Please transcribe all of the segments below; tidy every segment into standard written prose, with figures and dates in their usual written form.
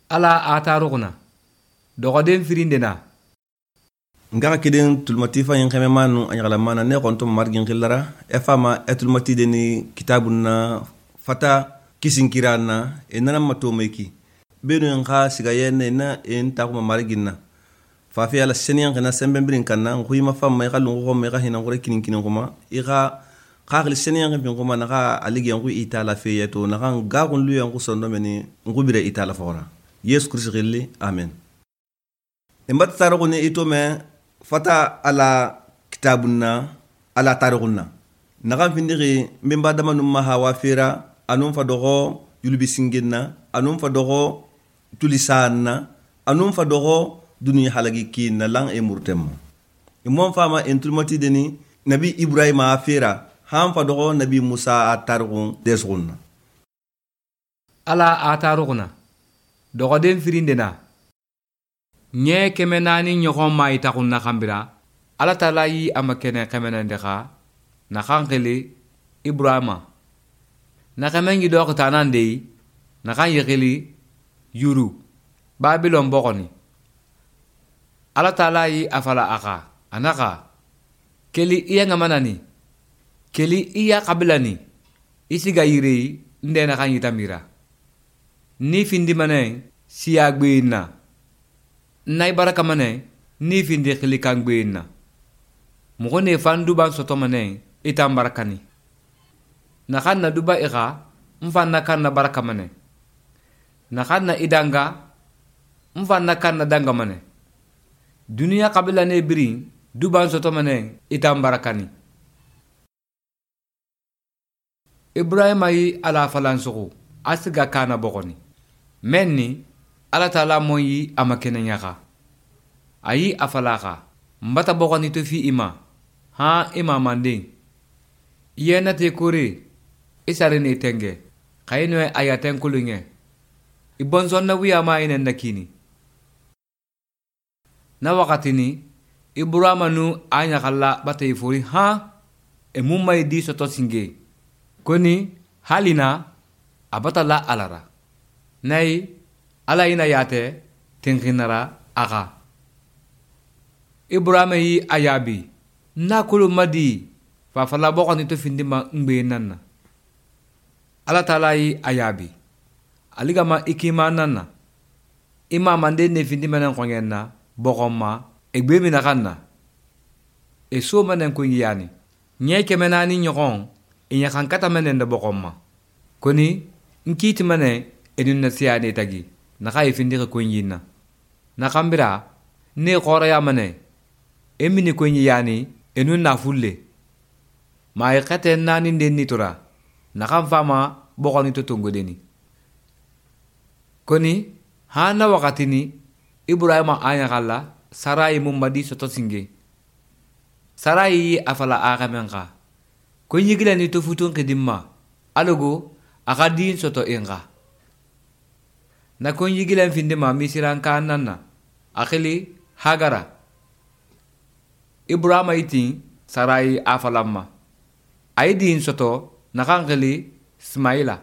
ala atarugna dogoden firindena ngaga kiden tulmati fa yin kheme manu anyala mana ne konto margin khillara e fama etulmati deni kitabunna fata kisinkirana enana matomeki benu nga siga yenne na en takuma marginna fa fi ala seniyan kana sembe birin kanna nguyima fama e kalungo ko me ga hina ngore kinin kuma iga khagli seniyan bin kuma na ga aligi ngu itala fe yeto na ga gun lu yangu sondo meni ngu bire itala fora yesu kristo gilli amen embat taro ne ito me fata ala kitabunna ala tarikhunna naga findiri mbimba dama numma hawa fira anum fa dogo yulbi singinna anum fa dogo tulisanna anum fa dogo dunya halagi kinna lang e murtem imon fama entulmati deni nabi ibrahima fira ham fa dogo nabi musa atarikhun desgunna ala atarugna dogo den firindena nye keme nani nyogon ma itakun na kambira ala tala yi amakene kemena ndeka na kankeli ibrahima na kemengi dok tanande na kan yekeli yuru babylon bokoni ala tala yi afala aka anaka keli iya ngamanani keli iya kabilani isiga yire ndena kan yitamira ni findi manen siyagbe na nay baraka mane ni findi khili kangbe na mo ne fandu ban soto mane itam barakani na khanna duba ira mfanna kanna baraka mane na khanna idanga mfanna kanna danga mane dunia kabila ne biri duban soto mane itam barakani ibrahim ay ala falansuku asiga kana bokoni menni ala taala moyi amakene nyaka ayi afalaka mbata bokoni to fi ima ha ima manding yena te kore isare ne tenge kayno ayaten kulunge ibonzon na wiya ma inen nakini na wakati ni ibrahima nu anya kala batay furi ha e mumay di soto singe koni halina abatala alara nay ala ina yate tinkinara aga ibrahima yi ayabi nakulu madi fa fala bokoni to findima ngbe nanna ala taala yi ayabi aligama ikima nanna ima mande ne findima nan kongenna bokoma egbe mi nakanna e so manen ko yani nyeke menani nyogon inya kan kata menen de bokoma koni nkiti mane edun na siane tagi naka ifindika kwenyina nakambira ne khora ya mane emini kwenyi yani enun na fulle ma yakate nani ndenni tora nakam fama bokoni to tongo deni koni hana wakati ni ibrahima aya kala sarai mumbadi soto singe sarai afala agamenga kwenyi gila ni to futun kedimma alogo akadin soto enga na kon yigilan finde ma misiran kananna akhili hagara ibrahima itin sarai afalamma aidin soto nakankeli ismaila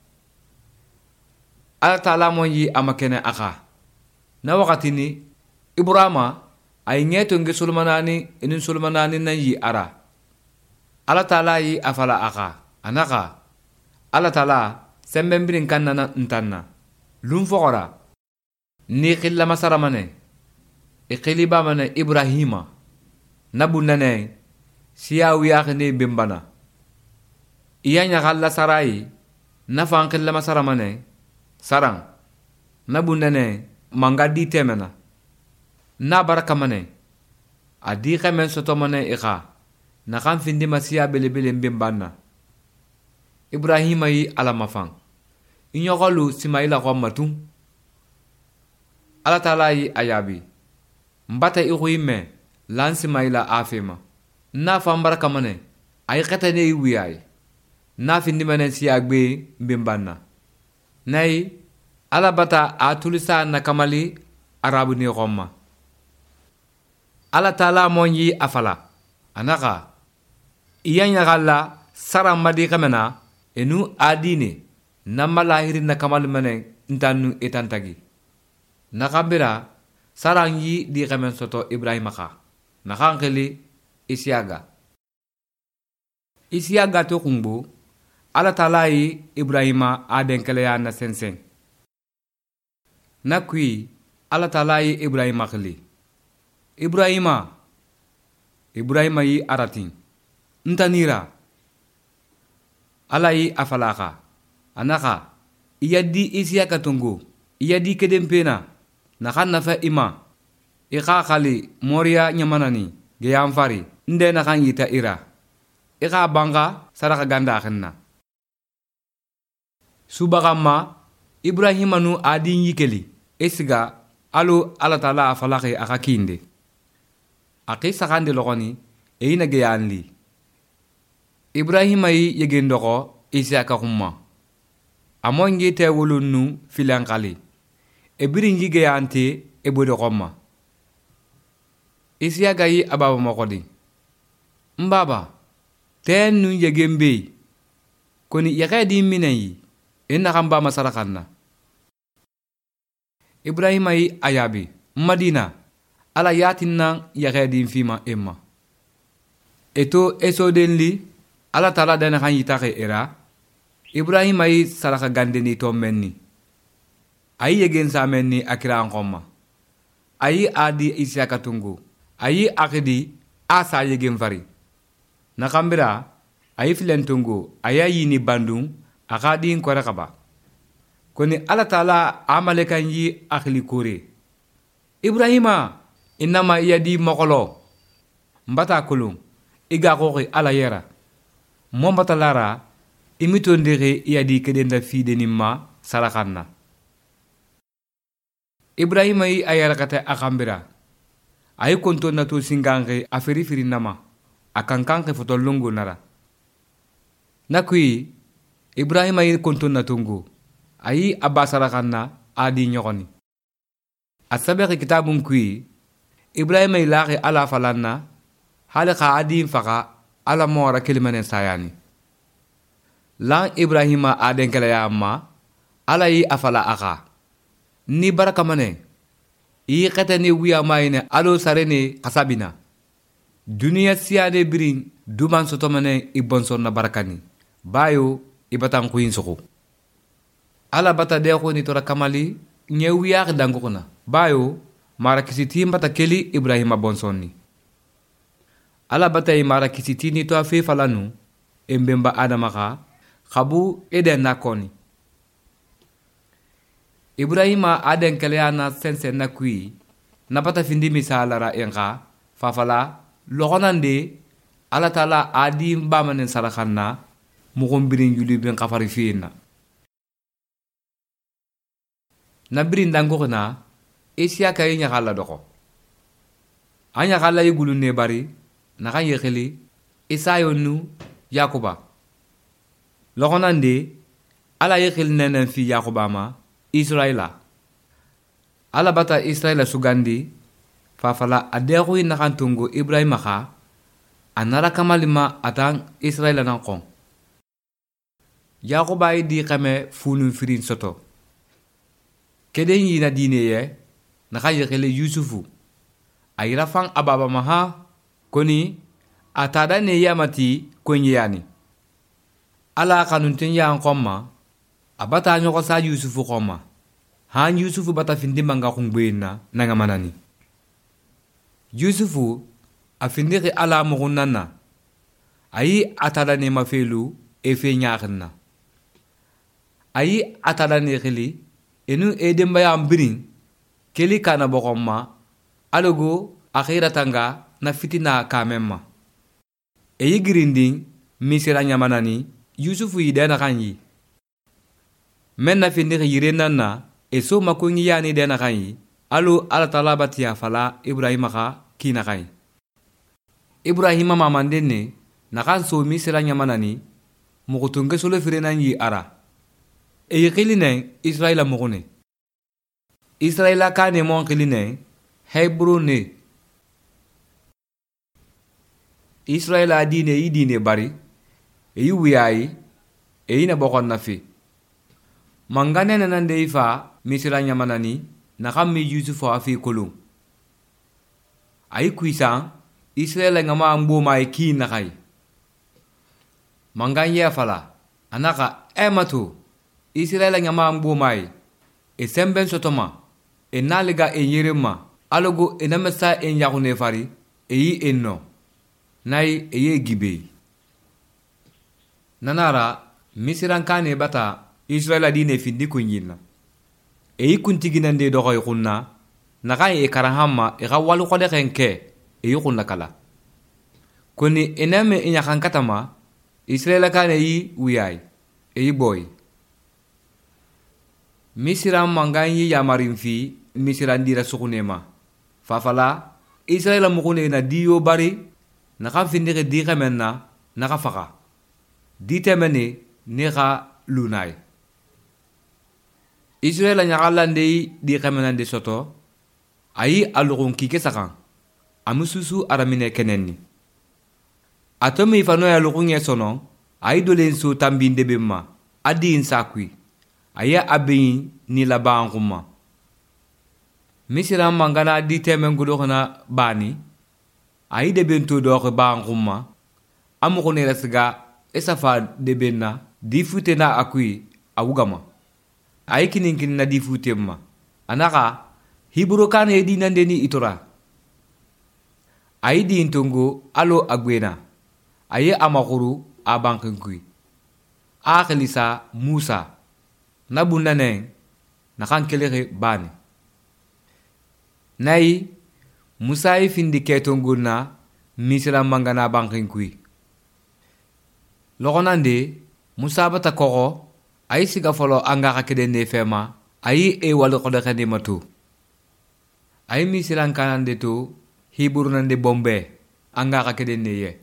ala taala mon yi amakene aka na wakati ni ibrahima ay ngeto nge sulmanani inin sulmanani nan yi ara ala taala yi afala aka anaka ala taala sembembirin kannana ntanna lum fogora ni khilla masara mane ikhiliba mane ibrahima nabunane siyawi akhne bimbana iyanya khalla sarai nafan khilla masara mane sarang nabunane mangadi temena na baraka mane adi khamen soto mane ikha na kan findi masiya belebele bimbana ibrahima yi alamafang inyogolu simaila kwa matum ala taala yi ayabi mbata ikuime lan simaila afema na fambaraka mane ay khatane wiyay na findi mane siyagbe bimbana nay ala bata atulisa na kamali arabu ni gomma ala taala monyi afala anaka iyanya galla sara madi kamena enu adine namma lahiri na kamal mane ntanu etantagi nakambira sarang yi di xemen soto ibrahima xa naxan xili isiyaga to xumbu ala tala yi ibrahima a denkeleya na senseng na kui ala tala yi ibrahima xili ibrahima yi aratin ntanira ala yi afalaxa anaxa iyaddi isiyaga tongo iyaddi kedempena naxan nafa ima ixa xali moriya nyamanani geyan fari nde naxan yita ira ixa banga saraxa gandaxen na subaxanma ibrahima nu adin yikeli esiga alo ala tala afalaxe axa kinde axi saxandi loxoni eyina geyan li ibrahima yi yegen doxo isiyaka xumma amongi tewulun nu filanxali e biringi geyante e bode xomma isiyaka yi ababa moxodi mbaba ten nu yegen bey koni yaxe di minen yi e naxan bama saraxan na ibrahima yi ayabi madina ala yatin nan yaxe din fima emma eto esoden li ala tala dana xan yitaxe era ibrahima yi saraxa gandeni to menni ayi yegen sa menni akira an xomma ayi adi isiyaka tungu ayi akidi a sa yegen fari naxambira ayi filen tungu aya yini bandung axa din kore xaba koni ala tala amalekan yi akhili kore ibrahima inama yadi moxolo mbata kulung iga xoxi ala yera mombata lara imito ndiri yadi kedenda fideni ma saraxanna ibrahima yi ayarakate akambira ayi konto nato singange a firifiri nama a kankange foto lungu nara nakui ibrahima yi konto natungu ayi abba saraxanna adi ñoxoni a sabexi kitabun kui ibrahima yi laxi ala falanna hali xa adin faxa ala mora kelimanen sayani lan ibrahima a denkeleya amma ala yi afala axa ni baraka mane i xeteni wuyamayine alo sarene xasabina duniya siyane birin duman sotomane i bonson na barakani bayo i batan xuyin suxu ala bata dexo ni tora kamali nye wuyaxi danguxuna bayo mara kisiti mbata keli ibrahima bonsonni ala bata i mara kisiti ni to a fe falanu embemba adama xa xabu eden na koni ibrahima aden keleya na sensen na kui na bata findi misalara enxa fafala loxonande ala tala adi mbamanen saraxanna moxon birin juli ben xafari fiyenna na birin dangoxina isiyaka yi ñaxalla doxo a ñaxalla yi gulunne bari naxan yexili isayo nu yakuba loxonande ala yexil nenen fi yakuba ma israila ala bata israila sugandi fafala a dexuyi naxantungu ibrahima xa a nara kamalima atan israila nan xon yakuba yi di xeme funun firin soto keden yina dine ye naxa yexele yusufu a yira fan a baba ma ha koni a tada ne yamati konyeyani ala xanunten yan xonma a bata ñoxo sa yusufu xoma han yusufu bata findi manga xungbeyin na nanga manani yusufu a findixi ala moxun nan na ayi a tada ne mafelu e fe ñaxin na ayi a tada ne xili enu e dembayan birin keli kana boxon ma alogo a xiratanga na fitina kamen ma eyi girindin misira ñamanani yusufu yi dena xan yi men na findixi yiren nan na e so mako ngi yani dena xan yi alo ala tala batiya fala ibrahima xa kina xan yi ibrahima mamanden ne naxan so misira ñamanani muxutunge solo firenan yi ara eyi xilinen israila muxune israila kane mon xilinen hebro ne israila dine yi dine bari eyi wuyayi eyi na boxon na fi mangane nanande yi fa misira ñamanani nakan mi yusufu afi kolon ayi kuisan israel ngama mbo mai ki nakai mangan fala anaka emato israel ngama mbo mai e semben sotoma e naliga e yerema alogo e namesa e yakune fari e yi enno nay e ye gibe nanara misiran kane bata israel adine findi kunyina e yi kuntiginande dogoy kunna naka e karahamma e gawalu khode kenke e yi kunna kala koni ename e nyakan katama israel kane yi wiyai e yi boy misiran mangan yi yamarin fi misiran dira sukunema fafala israel mukune na diyo bari naka findike di kamenna naka faka di temene ne ga lunai israel nyakalande di kamenande soto ayi alugun kike sakan amususu aramine kenenni atomi fano ya lugun yesono ayi dolen so tambinde bemma adi insakwi aya abin ni laban kuma misiran mangana di temen gudo kana bani ayi de bento do ko ban kuma amuko ne rasga esafa de benna di fute na akui awugama ayi kinin na di fute ma anaka hibro kan e di nande ni itora ayi di intongo alo agwena ayi amakuru abankinkui akhlisa musa nabunda ne nakan kelere bani nayi musa yi findi ketongo na misira mangana bankinkui logonande musa bata koko ayi siga folo anga kakede ne fema ayi e walu kodo kende matu ayi misiran kanande to hiburu nande bombe anga kakede ne ye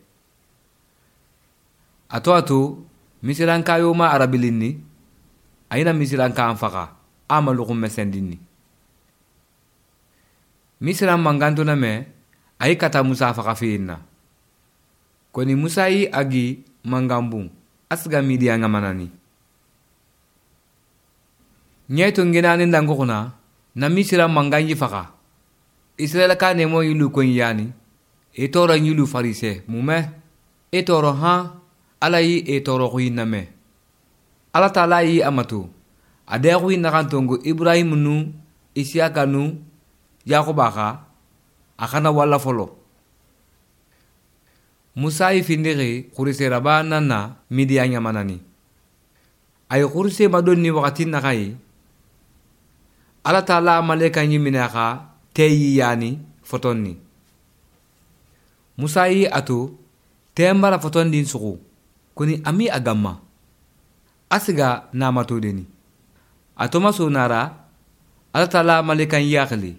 ato misiran kayo ma arabilinni ayina misiran kan faka ama lukum mesendini misiran manganto na me ayi kata musa faka fiinna koni musa yi agi mangambung asga midia ngamanani nyeto ngenani ndango kuna na misiran manganyi faka israel ka nemo yulu kon yani e toro yulu farise mume e toro ha alayi e toro kuyiname ala taala yi amatu ade kuyi nakantongo ibrahim nu isiaka nu yakuba ka akana wala folo musa yi findiri kurise raba nana midiya nyamanani ay kurise madonni wakati nakai ala taala maleka nyimina ka teyi yani fotonni musa yi atu tembara fotondi nsuku kuni ami agamma asiga namato deni atoma so nara ala taala malekan yakli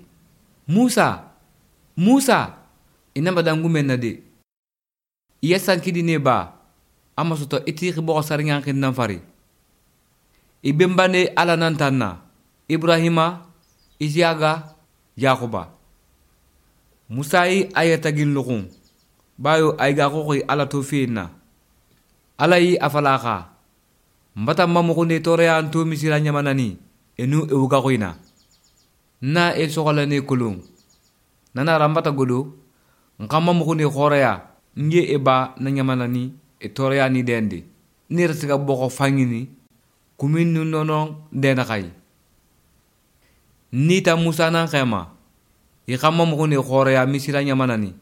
musa inamba dangu menna de yesan kidi ne ba amasoto iti bo saringan kin nan fari ibembane ala nantanna ibrahima isiaga yakuba musa yi ayatagin lukun bayo ayga ko ala to fiina ala yi afalaka mbata mamuko ne tore anto misira nyamanani enu ewuga koina na el sokola ne kulung nana rambata godo ngama muko ne khoreya nge eba na nyamanani e tore ya ni dende ni resiga boko fangini kuminu nono dena kai ni ta musa nan khema i kama muko ne khoreya misira nyamanani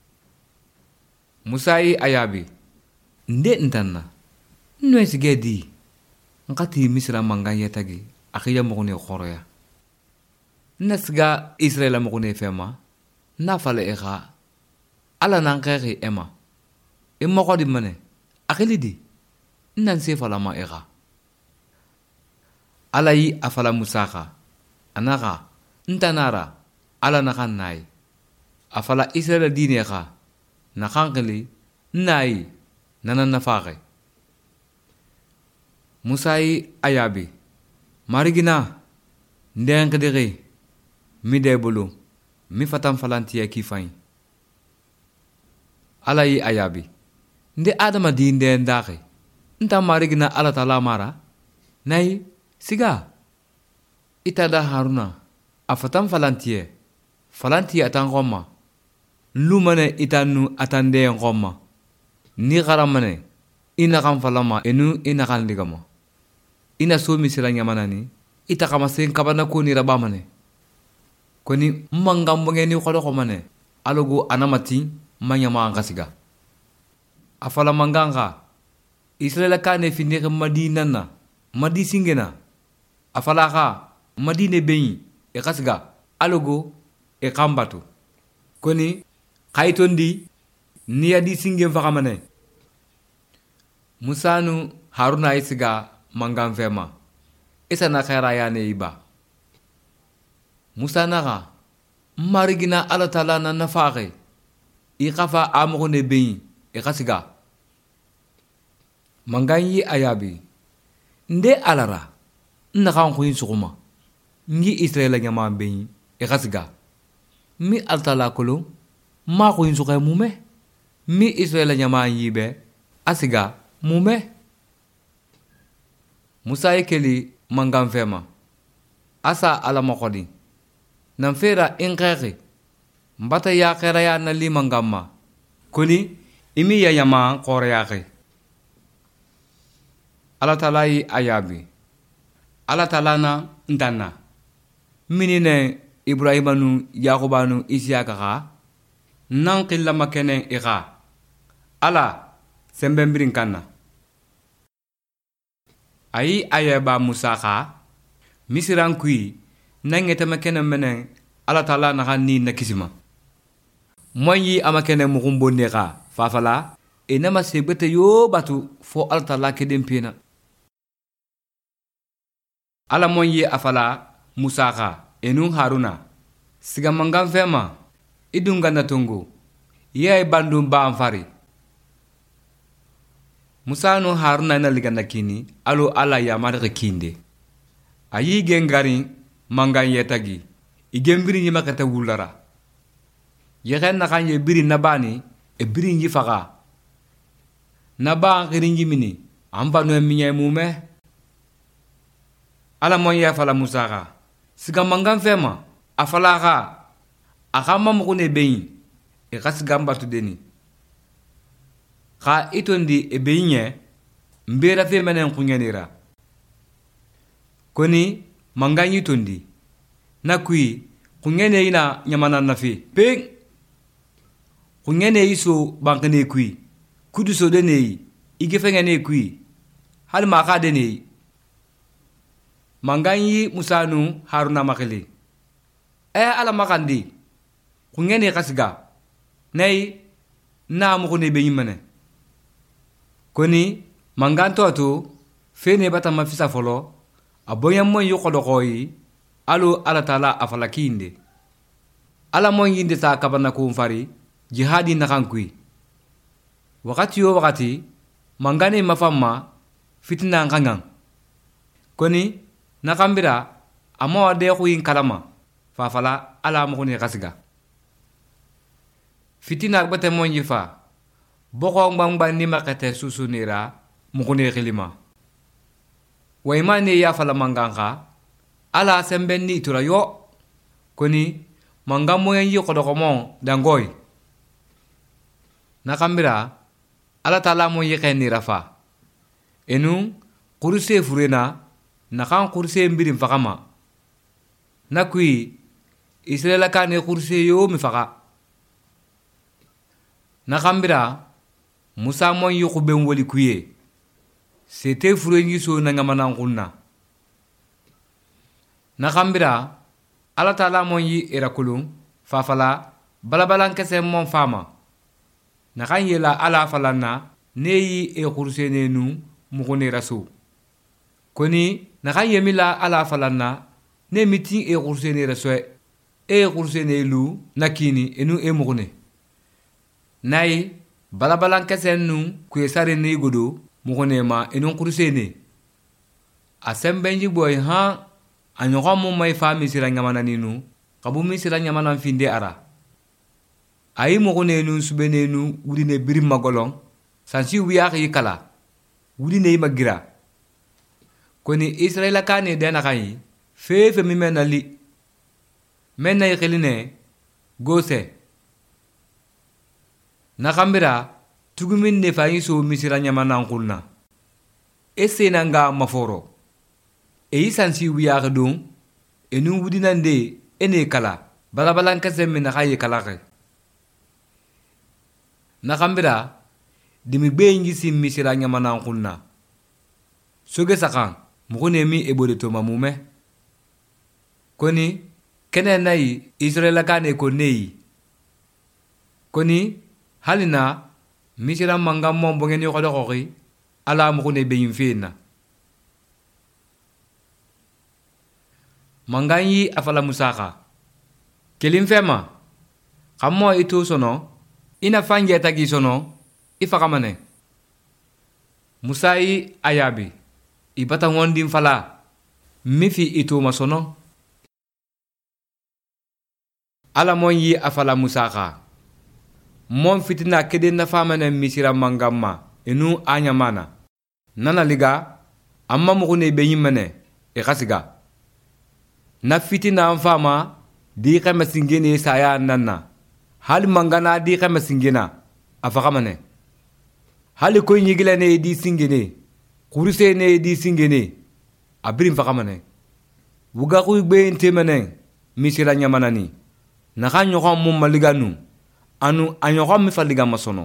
musa yi ayabi nde ntanna no esigedi ngati misra manganya tagi akhiya mo ne khoroya nasga israel mo ne fema na fala exa ala nan xexi ema immo ko di mane akhilidi nan se fala ma exa ala yi afala musaka anaka ntanara ala nakan nay afala israel dine xa nakanqili nay nanan nafaxe musa yi ayabi marigina ndenk diri mi debulu mi fatan falantiya kifain ala yi ayabi nde adama di nden daxe nta marigina ala tala mara nay siga itada haruna a fatan falantiye atan gomma lumane itanu atande gomma ni garamane ina kan falama enu ina kan ligama ina so misira nyamanani ita kama sen kabana ko ni rabamane koni mangam ngeni khodo ko mane alogo anamati manyama ngasiga afala manganga israel kane finde madina na madi singena afala ka madine beyi e kasiga alogo e kambatu koni kaytondi niyadi singen fakamane musanu haruna isiga mangam fema isa na khaira yani iba musa naga marigina ala taala na nafaxe i xafa amoxone beyi i xasiga mangan yi ayabi nde alara naxan xuyin suxuma ngi israela ñama beyi i xasiga mi ala taala kolo ma xuyin suxe mume mi israela ñama yibe asiga mume musa ye keli mangan fema asa ala moxodi nan fera in xeexi mbata ya xeraya na limangamma koni imi yayama xoreyaxe ala taala yi ayabi ala taala na ntanna mini ne ibrahima nu yakuba nu isiyaka xa nan xillama kenen i xa ala sembenbirin kanna ayi ayaba musa xa misiran kui nangetama kene menen ala taala naxa ni na kisima moy yi ama kene muxum bonne xa fafala enama segbete yo batu fo ala taala keden pena ala moy yi afala musa xa enun haruna siga mangan fema idunga na tongo yey bandum ba fari musa no haruna na liganda kini alo ala ya marke kinde ayi gengari mangan yetagi igembiri ni makata wulara yegen na kanye biri nabani e biri nji faga naba ngirin jimini amba no minya mume ala mon ya fala musa ga siga mangan fema afala ga akama mo ne beyin e khasgamba tu deni kha itondi e beyinye mbera fe menen kunyanira koni manganyi tondi na kui kunyane ina nyamana na fe peng kunyane iso bankane kui kudu so dene igefengane kui hal maka dene manganyi musanu haruna makele ala makandi kunyane kasiga nay na mo ne beyin menen koni manganto to fene bata mafisa folo aboyam mon yukodo koyi alo ala taala afalakinde ala mon yinde sa kabana ko fari jihadi nakankui wakati yo wakati mangane mafamma fitna ngangang koni nakambira amo de ko yin kalama fafala ala mo ne kasiga fitina bata mon yifa boko ngbangba ni makete susunira mukune khilima waymane ya fala manganga ala sembenni tura yo koni mangamo yen yi kodokomon dangoy nakambira ala taala mo yekeni rafa enu kurse furena nakan kurse mbirim fakama nakui israela kane kurse yo mi faka nakambira musa mon yuku ben woli kuye sete furengi so na ngamana kunna nakambira ala taala mon yi erakulum fafala balabalan kese mon fama nakan yela ala falana neyi e kursene nu mukone raso koni nakan yemila ala falana ne mitin e kursene raso e kursene lu nakini enu e mukone nay balabalan kesen nu kuye sare ne godo mukone ma enon kursene asembenji boy ha anyoga mo may fami sira nyamana ninu kabu mi sira nyamana finde ara ayi mukone nu subene nu wudine birim magolon sansi wiya yi kala wudine magira koni israela kane dena kai fefe mi menali men na yikiline gose na kambira tugumin ne fa yiso misira nyamanan kulna esena nga maforo yisansi wiya dum enu wudinande ene kala balabalan kasem na kaye kalake na kambira dimi bengi sim misira nyamanan kulna soge sakan mugune mi ebode to mamume koni kene nayi Israel kane ko neyi koni halina misira mangam mon bongeni ko do ko ala mugune be yimfina manganyi afala musaka kelim fema kammo itu sono ina fanje tagi sono ifakamane musai ayabi ibata ngondin fala mifi itu masono ala monyi afala musaka mon fitina kede na famane misira mangamma enu anyamana nana liga amma mugune be yimane e khasiga na fitina fama di kama singene saya nanna hal mangana di kama singena afakamane hal ko nyigila ne di singene kurise ne di singene abrim fakamane wuga ku be entemane misira nyamanani na kanyo ko mum maliganu anu anyo ko mi faliga masono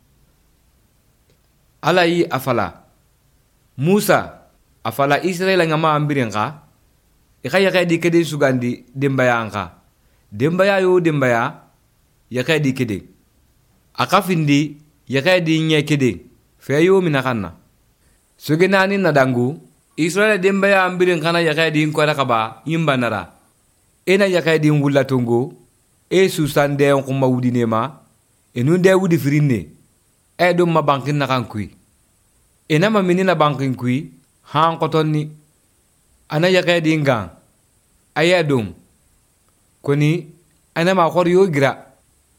ala yi afala Musa afala Israel ngama ambirenga ikaya kay di kede sugandi dembaya anka dembaya yo dembaya ya kay di kede akafindi ya kay di nye kede feyo minakanna sugenani nadangu Israel dembaya ambiren kana ya kay di nkwara kaba yimbanara ena ya kay di wula tongo e susande on kuma wudinema enunde wudi firinne e dum ma bankin nakankui ena ma minina bankin kui han kotonni ana yake dinga ayadum koni ana ma khor yo gira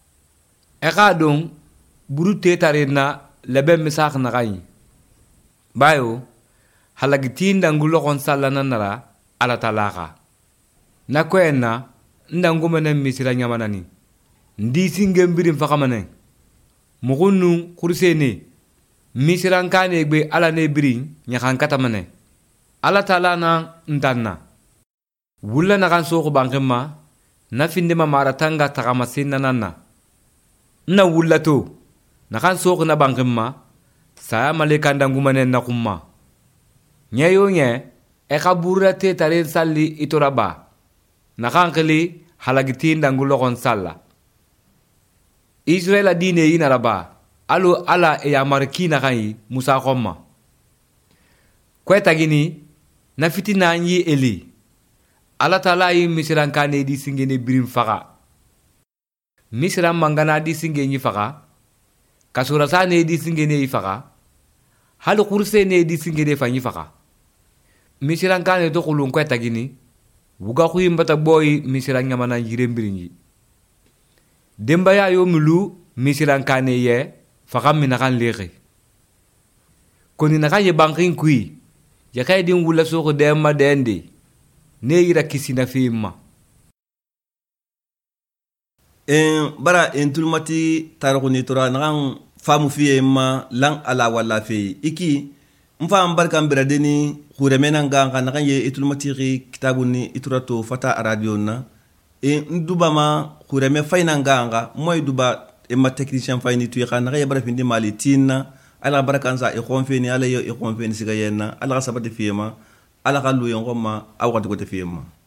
ekadum burute tarina lebe misak na gayi bayo halagiti ndangulo kon sallana nara ala talaka na koenna ndangumene misira nyamanani ndi singembirim fakamane mugunu kursene misiran kane gbe ala ne birin nyakan katamane ala tala na ndanna wulla na kan soko bankema na finde ma maratanga takama sinna nanna na wulla to na kan soko na bankema saya maleka ndangumane na kumma nyayo nye e kabura te tare salli itoraba na kan kali halagiti ndangulo kon salla Israel adine ina raba alo ala e amarki na kai Musa komma kweta gini na fitina nyi eli ala tala yi misiran kane di singene birim faka misiran mangana di singene faka kasura sane di singene faka halu kurse ne di singene fanyi faka misiran kane do kulun kweta gini wuga ku yimbata boy misiran nyamana yirembirinyi dembaya yo mulu misiran kane ye faka minakan lege koni naka ye bankin kui ya kay din wula soko demma dende ne yira kisina fima bara tulmati tarukuni tora nakan famu fiye ma lang ala wala fe iki mfa barkan biradeni khuremena nganga nakan ye tulmati kitabuni iturato fata radio na nduba ma khureme fayna nganga moy duba ma technicien fayni tu khana ga bara findi mali tinna ala barakan sa khonfeni ala yo khonfeni siga yenna ala sabati fiyema ala kallu yon ma awati ko te fiyema